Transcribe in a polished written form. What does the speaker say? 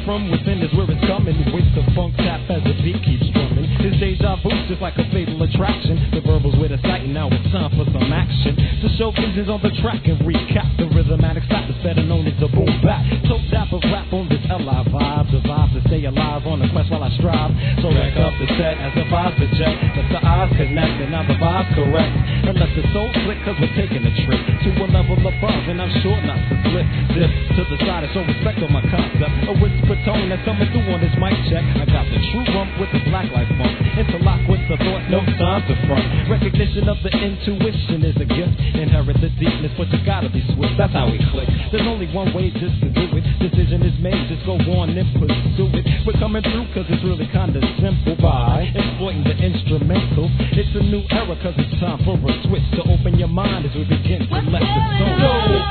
from within is where it's coming. Waits the funk tap as the beat keeps drumming. His deja vu just like a fatal attraction. The verbal's with a sight and now it's time for some action. To show visions on the track and recap the rhythmatic style that's better known as the boom bap. So dapper rap on this L.I. vibe. The vibe to stay alive on the quest while I strive. So rack up the set as the vibes to check. Let the eyes connect and now the vibe's correct. Unless it's so slick cause we're taking a trip to a level above and I'm sure not to slip. Dip to the side and show respect on my concept. A whisper tone that's coming through on this mic check. I got the true rump with the black life funk. Interlock with the thought, no time to front. Recognition of the intuition is a gift. Inherit the deepness, but you gotta be swift. That's how we click. There's only one way just to do it. Decision is made, just go on and pursue it. We're coming through cause it's really kinda simple by exploiting the instrumental. It's a new era cause it's time for a switch to open your mind as we begin to let the soul go.